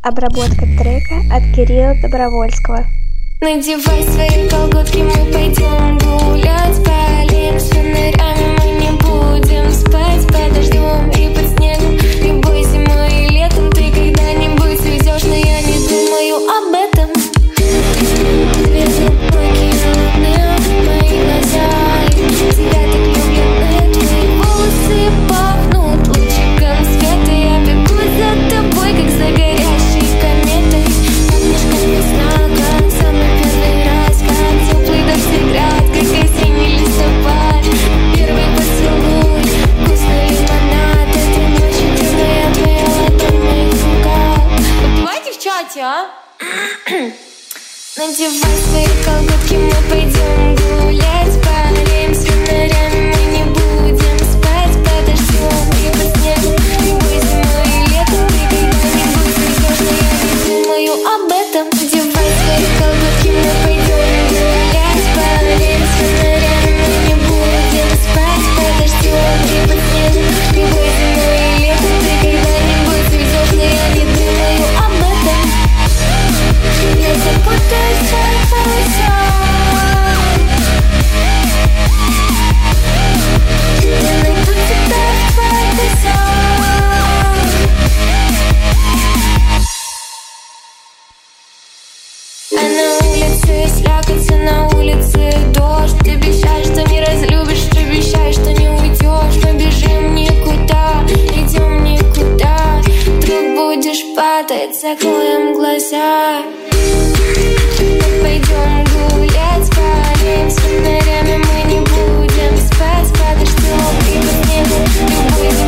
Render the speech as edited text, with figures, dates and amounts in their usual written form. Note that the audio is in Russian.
Обработка трека от Кирилла Добровольского. Надевай свои колготки, мы пойдем гулять по аллеям с фонарями, мы не будем спать под дождем и под снегом. Любой зимой и летом ты когда-нибудь уйдешь, но я не думаю об этом. Две глубокие луны, мои глаза, тебя так люблю, твои волосы пахнут лучиком света. Я бегу за тобой, как за горящей кометой. Помнишь, как весна, как самый первый раз, как теплый дождь играет, как осенний листопад. Первый поцелуй, вкусный лимонад, этой ночью темная твоя ладонь в моих руках. Подпевайте в чате, а? Надевай свои колготки, мы пойдем гулять по аллеям с фонарями, мы не будем спать под дождем и под снегом. Любой зимой и летом ты когда-нибудь уйдешь, но я не думаю об этом. Надевай свои колготки, мы пойдем гулять по аллеям с фонарями, мы не будем спать под дождем и под снегом. Любой зимой и летом ты когда-нибудь уйдешь, но я не думаю об этом. Я запутаюсь в твоих волосах, я найду тебя в твоих глазах. А на улице слякоть, на улице дождь. Ты обещаешь, что не разлюбишь, ты обещаешь, что не уйдешь. Мы бежим никуда, идем никуда. Вдруг будешь падать, закроем глаза. Пойдем гулять по аллеям с фонарями, мы не будем спать под дождем и под снегом. Любой